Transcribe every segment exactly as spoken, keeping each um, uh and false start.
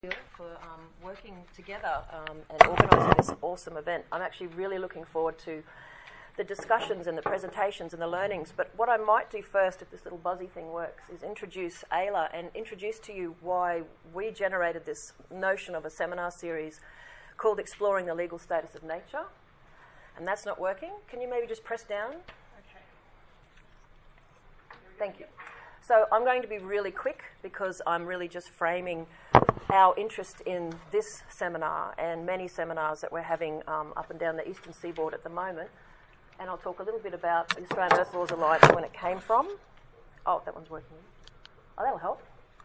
for um, working together um, and organising this awesome event. I'm actually really looking forward to the discussions and the presentations and the learnings. But what I might do first, if this little buzzy thing works, is introduce Ayla and introduce to you why we generated this notion of a seminar series called Exploring the Legal Status of Nature. And that's not working. Can you maybe just press down? Okay. Thank you. So I'm going to be really quick because I'm really just framing our interest in this seminar and many seminars that we're having um, up and down the eastern seaboard at the moment. And I'll talk a little bit about the Australian Earth Laws Alliance, when it came from. Oh, that one's working. Oh, that'll help.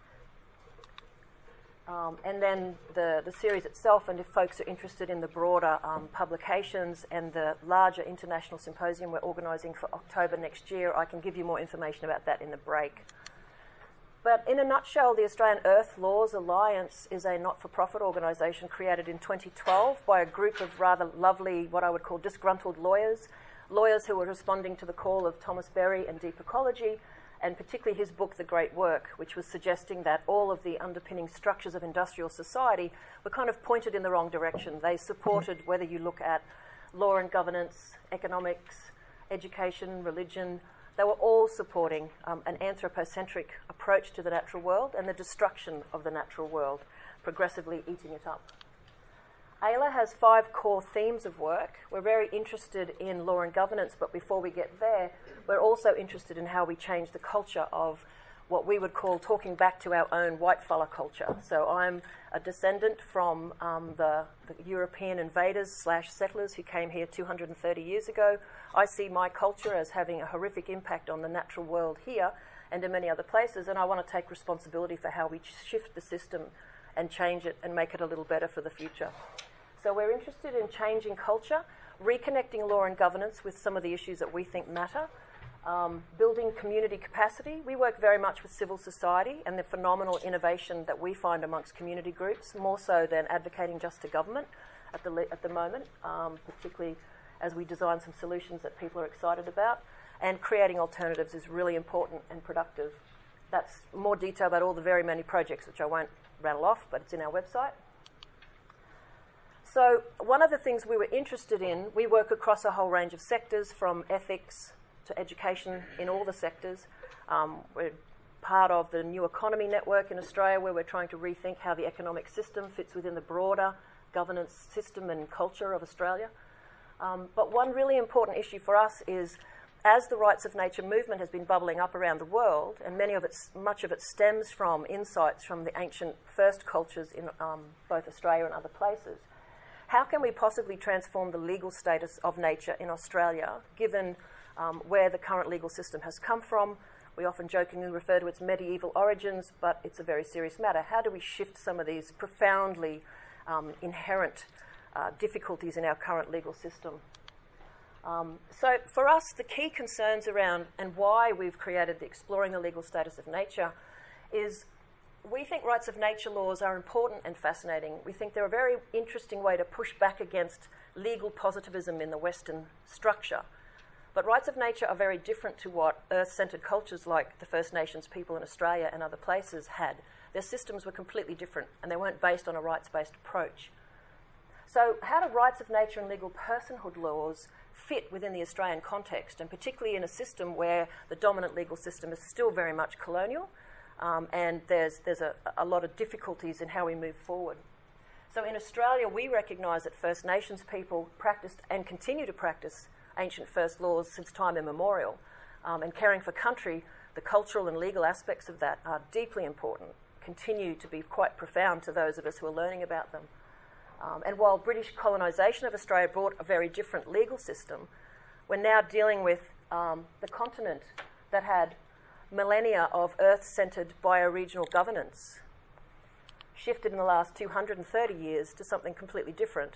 Um, and then the, the series itself, and if folks are interested in the broader um, publications and the larger international symposium we're organising for October next year, I can give you more information about that in the break. But in a nutshell, the Australian Earth Laws Alliance is a not-for-profit organisation created in twenty twelve by a group of rather lovely, what I would call disgruntled lawyers, lawyers who were responding to the call of Thomas Berry and deep ecology, and particularly his book, The Great Work, which was suggesting that all of the underpinning structures of industrial society were kind of pointed in the wrong direction. They supported, whether you look at law and governance, economics, education, religion, they were all supporting um, an anthropocentric approach to the natural world and the destruction of the natural world, progressively eating it up. Ayla has five core themes of work. We're very interested in law and governance, but before we get there, we're also interested in how we change the culture of what we would call talking back to our own white-fella culture. So I'm a descendant from um, the, the European invaders slash settlers who came here two hundred thirty years ago. I see my culture as having a horrific impact on the natural world here and in many other places, and I want to take responsibility for how we shift the system and change it and make it a little better for the future. So we're interested in changing culture, reconnecting law and governance with some of the issues that we think matter, um, building community capacity. We work very much with civil society and the phenomenal innovation that we find amongst community groups, more so than advocating just to government at the, le- at the moment, um, particularly as we design some solutions that people are excited about. And creating alternatives is really important and productive. That's more detail about all the very many projects, which I won't rattle off, but it's in our website. So one of the things we were interested in, we work across a whole range of sectors, from ethics to education in all the sectors. Um, we're part of the New Economy Network in Australia, where we're trying to rethink how the economic system fits within the broader governance system and culture of Australia. Um, but one really important issue for us is, as the rights of nature movement has been bubbling up around the world, and many of its, much of it stems from insights from the ancient first cultures in um, both Australia and other places, how can we possibly transform the legal status of nature in Australia, given um, where the current legal system has come from? We often jokingly refer to its medieval origins, but it's a very serious matter. How do we shift some of these profoundly um, inherent uh, difficulties in our current legal system? Um, so for us, the key concerns around and why we've created the Exploring the Legal Status of Nature is we think rights of nature laws are important and fascinating. We think they're a very interesting way to push back against legal positivism in the Western structure. But rights of nature are very different to what earth-centred cultures like the First Nations people in Australia and other places had. Their systems were completely different, and they weren't based on a rights-based approach. So how do rights of nature and legal personhood laws fit within the Australian context, and particularly in a system where the dominant legal system is still very much colonial? Um, and there's, there's a, a lot of difficulties in how we move forward. So in Australia, we recognise that First Nations people practiced and continue to practice ancient first laws since time immemorial. Um, and caring for country, the cultural and legal aspects of that are deeply important, continue to be quite profound to those of us who are learning about them. Um, and while British colonisation of Australia brought a very different legal system, we're now dealing with um, the continent that had millennia of earth-centred bioregional governance shifted in the last two hundred thirty years to something completely different.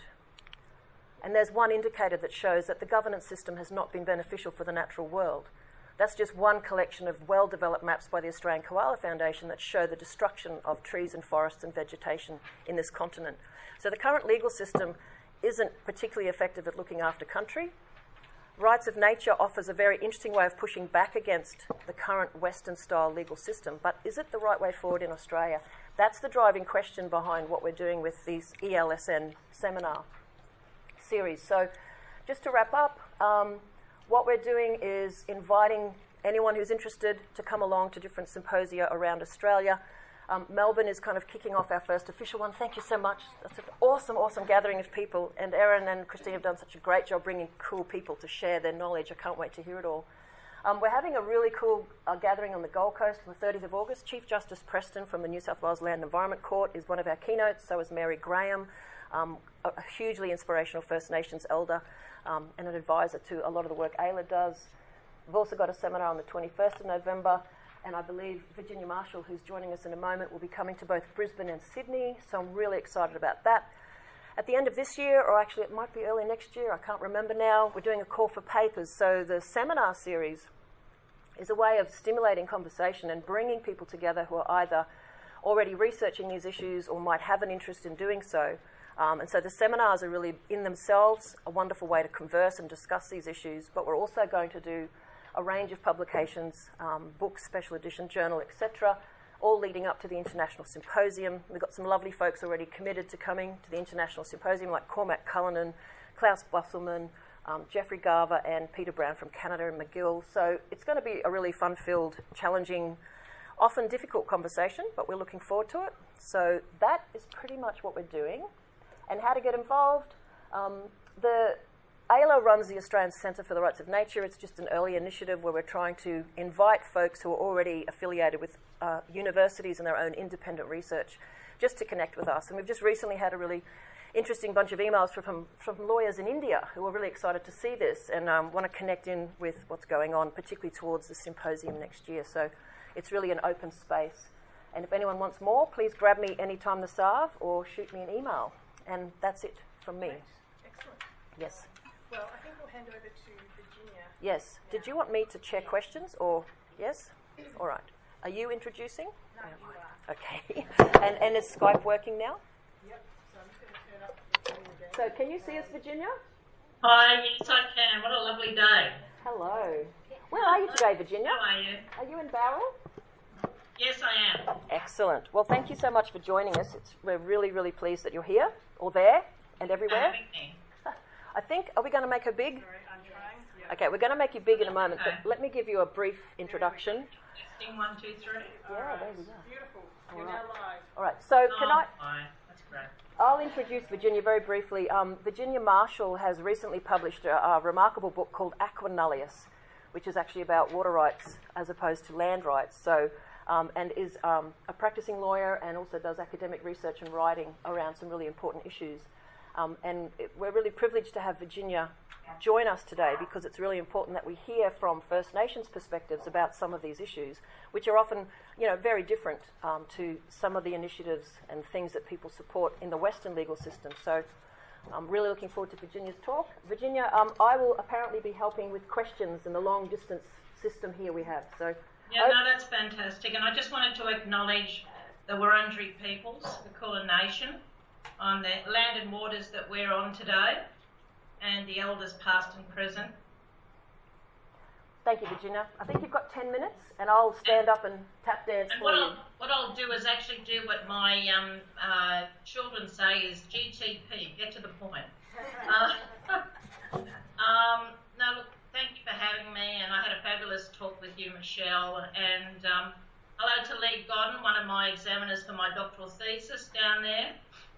And there's one indicator that shows that the governance system has not been beneficial for the natural world. That's just one collection of well-developed maps by the Australian Koala Foundation that show the destruction of trees and forests and vegetation in this continent. So the current legal system isn't particularly effective at looking after country. Rights of Nature offers a very interesting way of pushing back against the current Western-style legal system, but is it the right way forward in Australia? That's the driving question behind what we're doing with these E L S N seminar series. So just to wrap up, um, what we're doing is inviting anyone who's interested to come along to different symposia around Australia. Um, Melbourne is kind of kicking off our first official one. Thank you so much. That's an awesome, awesome gathering of people. And Erin and Christine have done such a great job bringing cool people to share their knowledge. I can't wait to hear it all. Um, we're having a really cool uh, gathering on the Gold Coast on the thirtieth of August. Chief Justice Preston from the New South Wales Land and Environment Court is one of our keynotes. So is Mary Graham, um, a, a hugely inspirational First Nations elder um, and an advisor to a lot of the work Ayla does. We've also got a seminar on the twenty-first of November. And I believe Virginia Marshall, who's joining us in a moment, will be coming to both Brisbane and Sydney. So I'm really excited about that. At the end of this year, or actually it might be early next year, I can't remember now, we're doing a call for papers. So the seminar series is a way of stimulating conversation and bringing people together who are either already researching these issues or might have an interest in doing so. Um, and so the seminars are really in themselves a wonderful way to converse and discuss these issues, but we're also going to do a range of publications, um, books, special edition, journal, et cetera, all leading up to the International Symposium. We've got some lovely folks already committed to coming to the International Symposium, like Cormac Cullinan, Klaus Busselman, um, Jeffrey Garver, and Peter Brown from Canada and McGill. So it's going to be a really fun-filled, challenging, often difficult conversation, but we're looking forward to it. So that is pretty much what we're doing. And how to get involved. Um, the Ayla runs the Australian Centre for the Rights of Nature. It's just an early initiative where we're trying to invite folks who are already affiliated with uh, universities and their own independent research just to connect with us. And we've just recently had a really interesting bunch of emails from, from lawyers in India who are really excited to see this and um, want to connect in with what's going on, particularly towards the symposium next year. So it's really an open space. And if anyone wants more, please grab me anytime this hour or shoot me an email. And that's it from me. Great. Excellent. Yes. Well, I think we'll hand over to Virginia. Yes. Now. Did you want me to chair questions or yes? All right. Are you introducing? No, you are. Okay. and and is Skype working now? Yep. So I'm just going to turn up the volume again. So can you see us, Virginia? Hi, yes I can. What a lovely day. Hello. Where are you today, Virginia? How are you? Are you in Barrel? Yes, I am. Excellent. Well, thank you so much for joining us. It's, we're really, really pleased that you're here or there and everywhere. I think, are we going to make her big? Sorry, I'm trying. Yep. Okay, we're going to make you big in a moment, Okay. but let me give you a brief introduction. Testing one, two, three. All Yeah, right. there we go. Beautiful. All You're right. now live. All right, so can oh, I... Fine. That's great. I'll introduce Virginia very briefly. Um, Virginia Marshall has recently published a, a remarkable book called Aqua Nullius, which is actually about water rights as opposed to land rights. So, um, and is um, a practicing lawyer and also does academic research and writing around some really important issues. Um, and it, we're really privileged to have Virginia join us today because it's really important that we hear from First Nations perspectives about some of these issues, which are often, you know, very different um, to some of the initiatives and things that people support in the Western legal system. So I'm really looking forward to Virginia's talk. Virginia, um, I will apparently be helping with questions in the long distance system here we have. So Yeah, no, that's fantastic. And I just wanted to acknowledge the Wurundjeri peoples, the Kulin Nation, on the land and waters that we're on today, and the elders past and present. Thank you, Virginia. I think you've got ten minutes, and I'll stand up and tap dance And for what you. I'll, what I'll do is actually do what my um, uh, children say is G T P, get to the point. uh, um, no, look, thank you for having me, and I had a fabulous talk with you, Michelle. And um, hello to Lee Godden, one of my examiners for my doctoral thesis down there.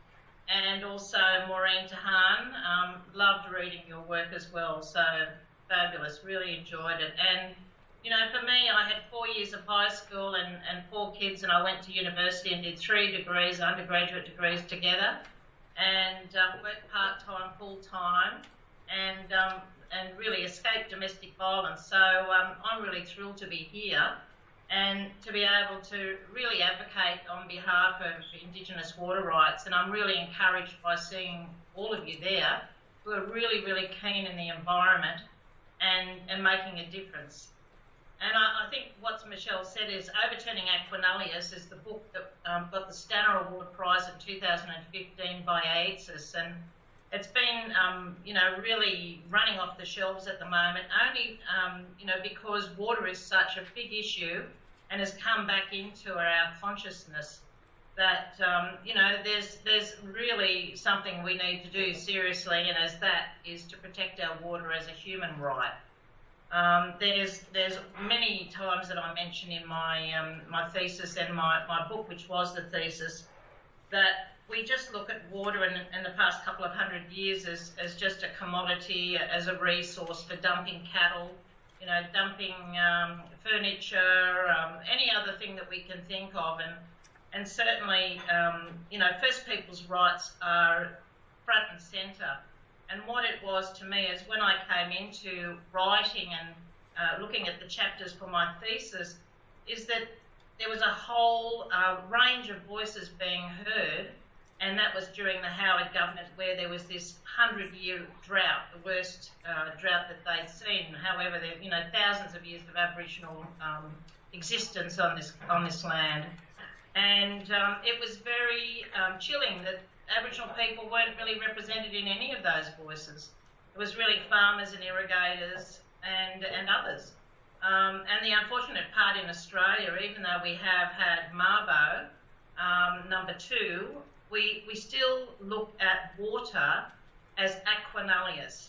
And also Maureen Tahan, um, loved reading your work as well, so fabulous, really enjoyed it. And, you know, for me, I had four years of high school and, and four kids, and I went to university and did three degrees, undergraduate degrees together, and uh, worked part-time, full-time, and, um, and really escaped domestic violence. So um, I'm really thrilled to be here and to be able to really advocate on behalf of Indigenous water rights. And I'm really encouraged by seeing all of you there who are really, really keen in the environment and, and making a difference. And I, I think what Michelle said is Overturning Aqua Nullius is the book that um, got the Stanner Award Prize in two thousand fifteen by A I T S I S. And it's been, um, you know, really running off the shelves at the moment, only, um, you know, because water is such a big issue and has come back into our consciousness that, um, you know, there's there's really something we need to do seriously, and as that is to protect our water as a human right. Um, there's there's many times that I mention in my um, my thesis and my, my book, which was the thesis, that we just look at water in, in the past couple of hundred years as, as just a commodity, as a resource for dumping cattle, you know, dumping um, furniture, um, any other thing that we can think of. And, and certainly, um, you know, First Peoples' rights are front and centre. And what it was to me is when I came into writing and uh, looking at the chapters for my thesis, is that there was a whole uh, range of voices being heard, and that was during the Howard government, where there was this hundred-year drought, the worst uh, drought that they'd seen. However, there, you know, thousands of years of Aboriginal um, existence on this on this land, and um, it was very um, chilling that Aboriginal people weren't really represented in any of those voices. It was really farmers and irrigators and and others. Um, and the unfortunate part in Australia, even though we have had Mabo, um, number two, we, we still look at water as aqua nullius.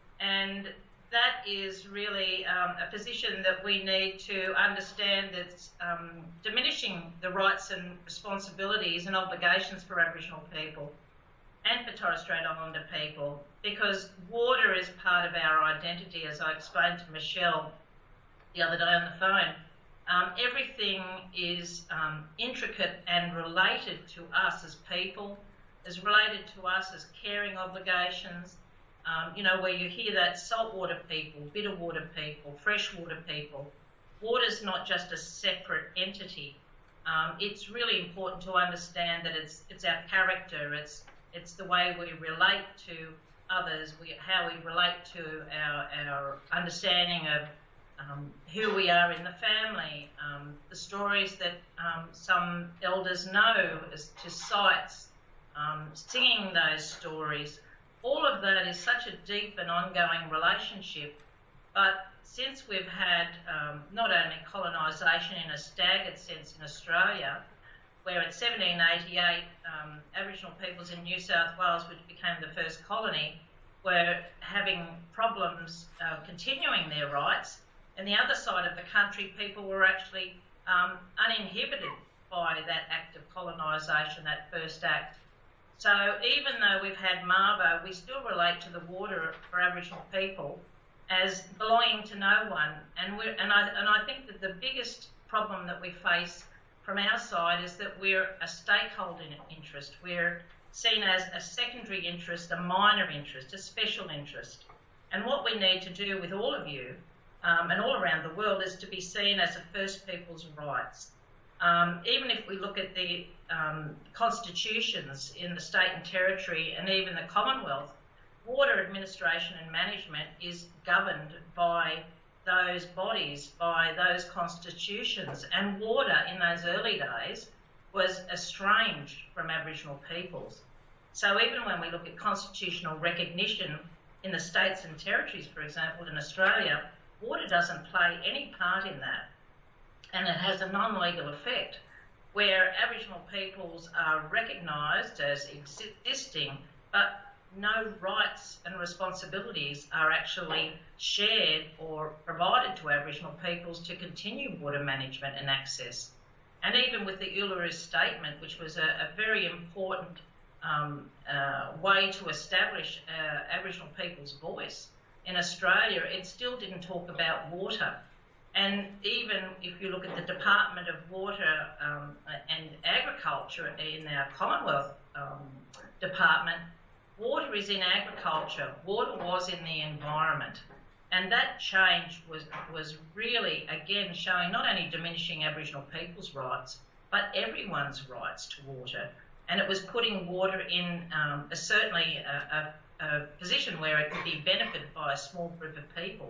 And that is really um, a position that we need to understand that's um, diminishing the rights and responsibilities and obligations for Aboriginal people and for Torres Strait Islander people, because water is part of our identity, as I explained to Michelle the other day on the phone. Um, everything is um, intricate and related to us as people, is related to us as caring obligations. Um, you know, where you hear that saltwater people, bitter water people, freshwater people. Water's not just a separate entity. Um, it's really important to understand that it's it's our character, it's it's the way we relate to others, we, how we relate to our, our understanding of Um, who we are in the family, um, the stories that um, some elders know as to sites, um, singing those stories. All of that is such a deep and ongoing relationship. But since we've had um, not only colonisation in a staggered sense in Australia, where in seventeen eighty-eight um, Aboriginal peoples in New South Wales, which became the first colony, were having problems uh, continuing their rights. And the other side of the country, people were actually um, uninhibited by that act of colonisation, that first act. So even though we've had Mabo, we still relate to the water for Aboriginal people as belonging to no one. And, we're, and, I, and I think that the biggest problem that we face from our side is that we're a stakeholder interest. We're seen as a secondary interest, a minor interest, a special interest. And what we need to do with all of you Um, and all around the world is to be seen as a First Peoples' rights. Um, even if we look at the um, constitutions in the state and territory and even the Commonwealth, water administration and management is governed by those bodies, by those constitutions. And water in those early days was estranged from Aboriginal peoples. So even when we look at constitutional recognition in the states and territories, for example, in Australia, water doesn't play any part in that, and it has a non-legal effect where Aboriginal peoples are recognised as existing, but no rights and responsibilities are actually shared or provided to Aboriginal peoples to continue water management and access. And even with the Uluru Statement, which was a, a very important um, uh, way to establish uh, Aboriginal people's voice, in Australia, it still didn't talk about water. And even if you look at the Department of Water um, and Agriculture in our Commonwealth um, Department, water is in agriculture, water was in the environment. And that change was, was really, again, showing not only diminishing Aboriginal people's rights, but everyone's rights to water. And it was putting water in um, a, certainly a, a a position where it could be benefited by a small group of people.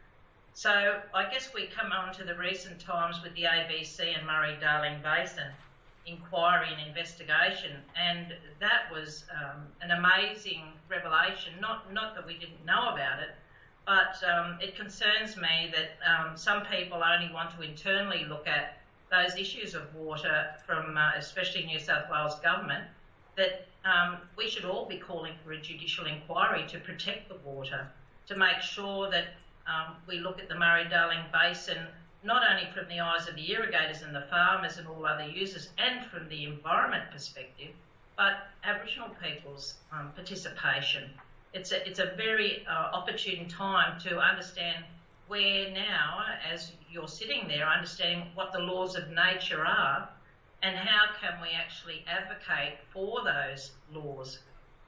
So I guess we come on to the recent times with the A B C and Murray-Darling Basin. inquiry and investigation, and that was um, an amazing revelation. Not not that we didn't know about it, but um, it concerns me that um, some people only want to internally look at those issues of water from, uh, especially New South Wales government, that um, we should all be calling for a judicial inquiry to protect the water, to make sure that um, we look at the Murray-Darling Basin not only from the eyes of the irrigators and the farmers and all other users, and from the environment perspective, but Aboriginal people's um, participation. It's a, it's a very uh, opportune time to understand where now, as you're sitting there, understanding what the laws of nature are and how can we actually advocate for those laws.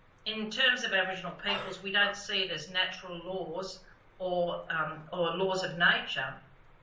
In terms of Aboriginal peoples, we don't see it as natural laws or, um, or laws of nature,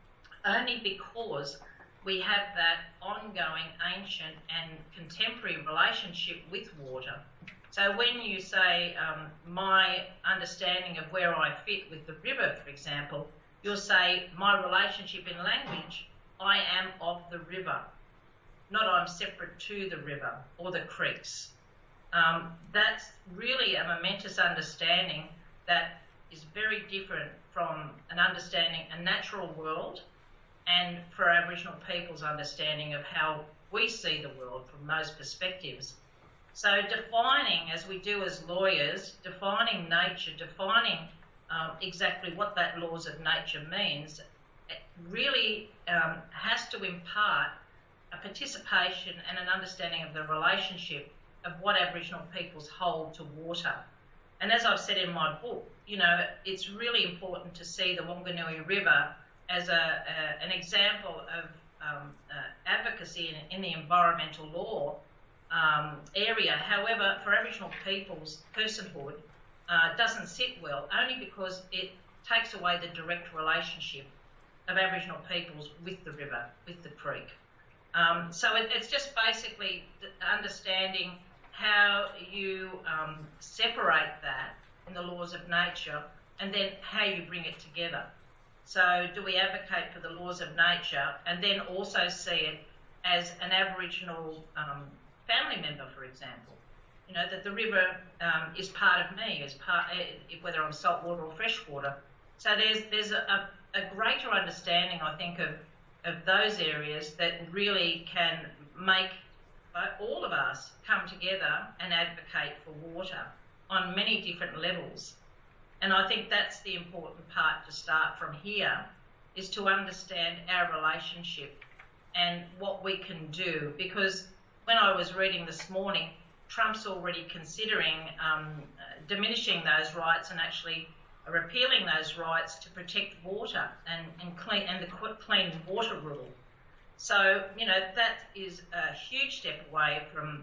only because we have that ongoing ancient and contemporary relationship with water. So when you say um, my understanding of where I fit with the river, for example, you'll say my relationship in language, I am of the river, not I'm separate to the river or the creeks. Um, that's really a momentous understanding that is very different from an understanding a natural world, and for Aboriginal people's understanding of how we see the world from those perspectives. So defining, as we do as lawyers, defining nature, defining um, exactly what that laws of nature means, it really um, has to impart a participation and an understanding of the relationship of what Aboriginal peoples hold to water. And as I've said in my book, you know, it's really important to see the Wanganui River as a, a, an example of um, uh, advocacy in, in the environmental law um, area. However, for Aboriginal people's personhood, uh, doesn't sit well, only because it takes away the direct relationship of Aboriginal peoples with the river, with the creek. Um, so it, it's just basically understanding how you um, separate that in the laws of nature and then how you bring it together. So do we advocate for the laws of nature and then also see it as an Aboriginal um, family member, for example? You know, that the river um, is part of me, is part, uh, whether I'm saltwater or freshwater. So there's there's a, a, a greater understanding, I think, of, of those areas that really can make all of us come together and advocate for water on many different levels. And I think that's the important part to start from here, is to understand our relationship and what we can do. Because when I was reading this morning, Trump's already considering um, diminishing those rights and actually repealing those rights to protect water and, and, clean, and the clean water rule. So, you know, that is a huge step away from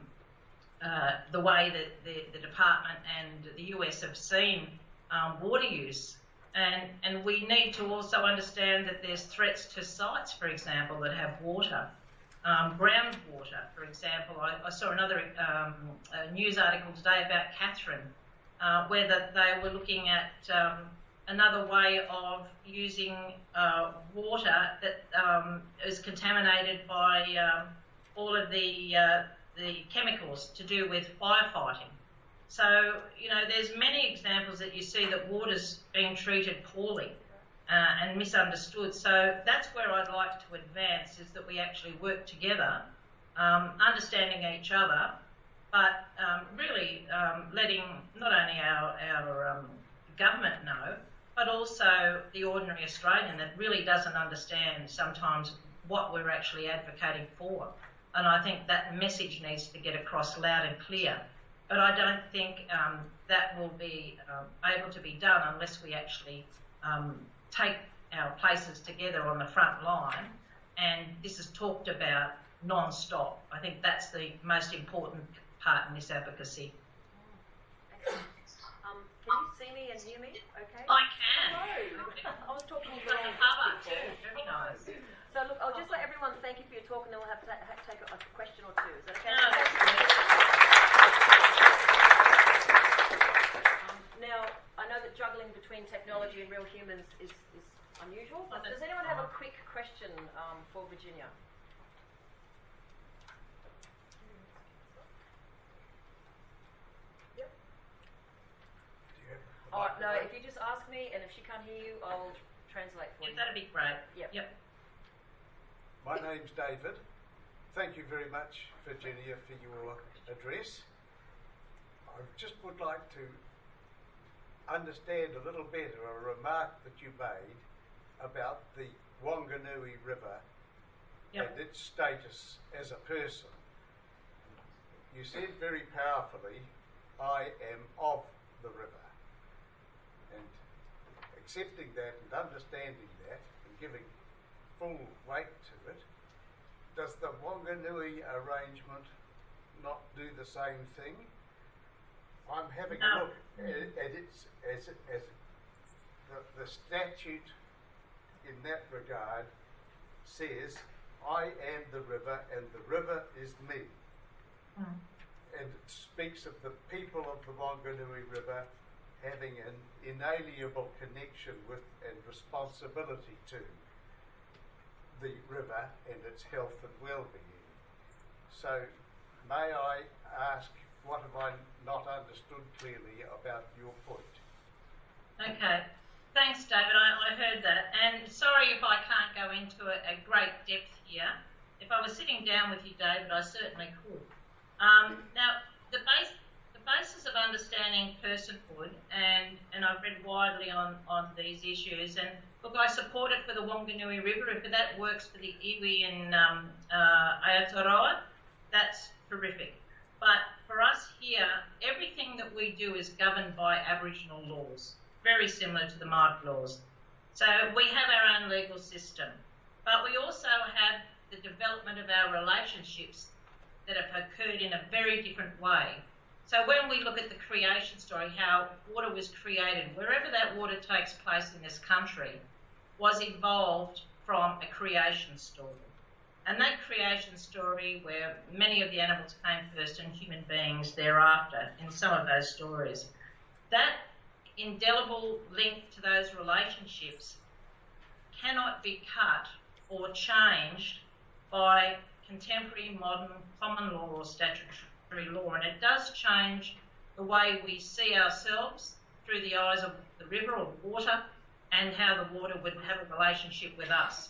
uh, the way that the, the department and the U S have seen um, water use. And, and we need to also understand that there's threats to sites, for example, that have water. Um, groundwater, for example. I, I saw another um, a news article today about Catherine, uh, where that they were looking at um, another way of using uh, water that um, is contaminated by um, all of the uh, the chemicals to do with firefighting. So, you know, there's many examples that you see that water's being treated poorly uh, and misunderstood. So that's where I'd like to advance, is that we actually work together, um, understanding each other, but um, really um, letting not only our, our um, government know, but also the ordinary Australian that really doesn't understand sometimes what we're actually advocating for. And I think that message needs to get across loud and clear. But I don't think um, that will be um, able to be done unless we actually um, take our places together on the front line. And this is talked about non-stop. I think that's the most important part in this advocacy. Um, can you see me and hear me? Okay. I can. Hello. I was talking to You've got the cover too. Very nice. So look, I'll just let everyone thank you for your talk, and then we'll have to ta- take a, a question or two. Is that okay? No, that's good. Um, now, I know that juggling between technology and real humans is, is unusual. But does anyone have a quick question um, for Virginia? just ask me, and if she can't hear you, I'll translate for Yeah, you. that'd be great. Yep. Yep. My name's David. Thank you very much, Virginia, for your address. I just would like to understand a little better a remark that you made about the Wanganui River Yep. and its status as a person. You said very powerfully, I am of the river. And accepting that and understanding that and giving full weight to it, does the Wanganui arrangement not do the same thing? I'm having No. a look at, at its as as the, the statute in that regard says, I am the river and the river is me. Mm. And it speaks of the people of the Wanganui River having an inalienable connection with and responsibility to the river and its health and well-being. So may I ask, what have I not understood clearly about your point? Okay. Thanks, David. I, I heard that. And sorry if I can't go into a, a great depth here. If I was sitting down with you, David, I certainly could. Um, now, the, base, the basis of understanding personhood, and, and I've read widely on, on these issues, and look, I support it for the Wanganui River. If that works for the iwi and um, uh, Aotearoa, that's terrific. But for us here, everything that we do is governed by Aboriginal laws, very similar to the Mark laws. So we have our own legal system, but we also have the development of our relationships that have occurred in a very different way. So when we look at the creation story, how water was created, wherever that water takes place in this country, was evolved from a creation story. And that creation story, where many of the animals came first and human beings thereafter in some of those stories, that indelible link to those relationships cannot be cut or changed by contemporary modern common law or statutory law, and it does change the way we see ourselves through the eyes of the river or water, and how the water would have a relationship with us.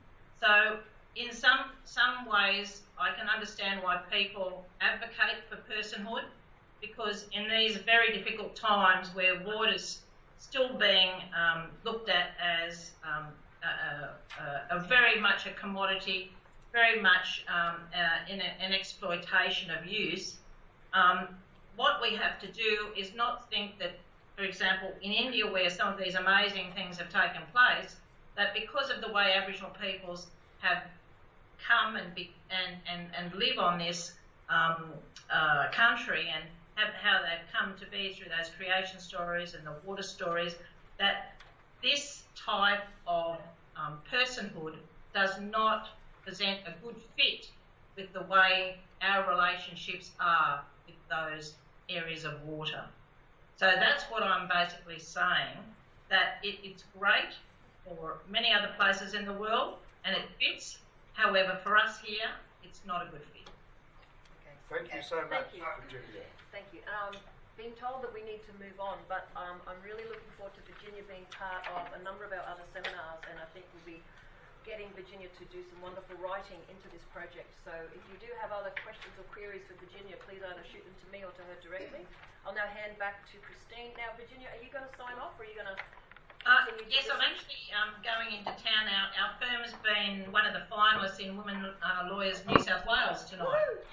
So in some some ways I can understand why people advocate for personhood, because in these very difficult times where water's still being um, looked at as um, a, a, a very much a commodity, very much um, uh, in a, an exploitation of use, um, what we have to do is not think that, for example, in India, where some of these amazing things have taken place, that because of the way Aboriginal peoples have come and be, and, and, and live on this um, uh, country, and have, how they've come to be through those creation stories and the water stories, that this type of um, personhood does not present a good fit with the way our relationships are with those areas of water. So that's what I'm basically saying, that it, it's great for many other places in the world and it fits. However, for us here, it's not a good fit. Okay. Thank you so much, Thank you. Virginia. Thank you. Um, being told that we need to move on, but um, I'm really looking forward to Virginia being part of a number of our other seminars, and I think we'll be getting Virginia to do some wonderful writing into this project. So if you do have other questions or queries for Virginia, please either shoot them to me or to her directly. I'll now hand back to Christine. Now, Virginia, are you going to sign off, or are you going to Uh, continue to yes, I'm listen? actually um, going into town. Our, our firm has been one of the finalists in Women uh, Lawyers New South Wales tonight. Woo!